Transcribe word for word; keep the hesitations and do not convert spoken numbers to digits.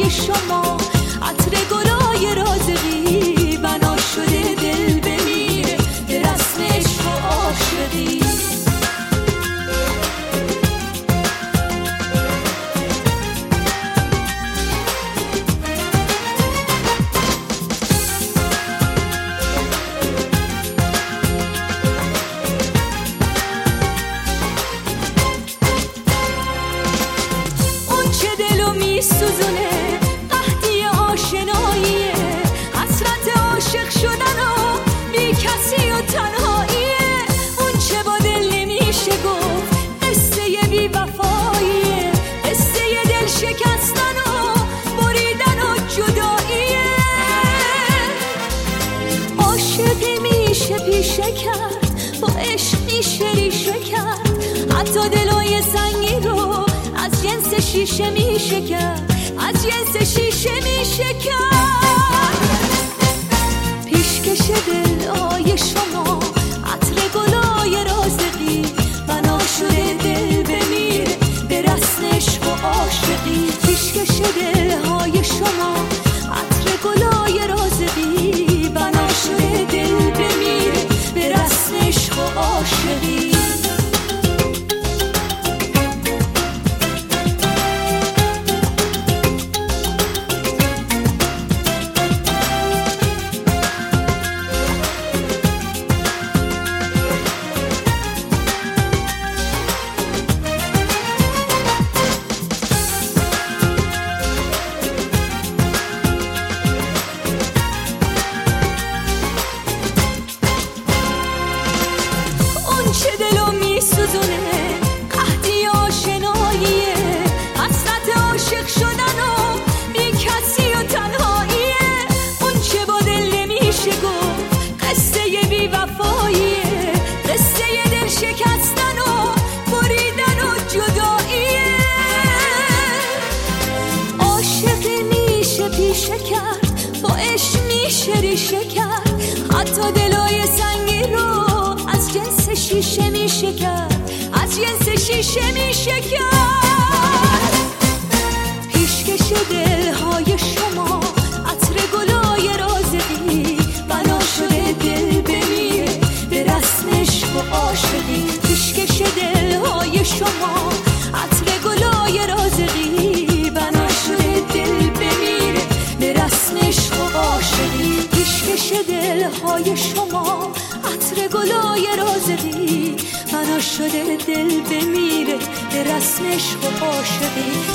های شما، عطر گلای رازقی بنا شده دل بمیره به رسم عشق و عاشقی. سوزونه قحطی آشناییه، حسرت عاشق شدن و بی کسی و تنهاییه. اون چه با دل نمیشه گفت قصه بی وفاییه، قصه دل شکستن و بریدن و جداییه. عاشقی میشه پیشه کرد، با عشق میشه ریشه کرد، حتی دلای سنگی رو از جنس شیشه میشه کرد، از جنس شیشه میشه کرد. پیشکش دلای شما، عطر گلای رازقی بنا شده دل بمیره به رسم عشق و عاشقی. پیشکش دلهای شما، عطر گلای رازقی بنا شده دل بمیره به رسم عشق و عاشقی. چه دلو میسوزونه قحطی آشناییه، حسرت عاشق شدن و بی کسی و تنهاییه. اون چه با دل نمیشه گفت قصه بی وفاییه، قصه دل شکستن و بریدن و جداییه. عاشق میشه پیشه کرد، با عشق میشه ریشه کرد، حتی دلای سنگی رو از جنس شیشه میشه کرد، از جنس شیشه میشه کرد. پیشکش دلهای شما، عطر گلای رازقی بنا شده دل بمیره به رسم عشق و عاشقی. پیشکش دلهای شما، عطر گلای رازقی بنا شده دل بمیره به رسم عشق و عاشقی. پیشکش دلهای شما، عطر گلای رازقی بنا شده دل بمیره به رسم عشق و عاشقی.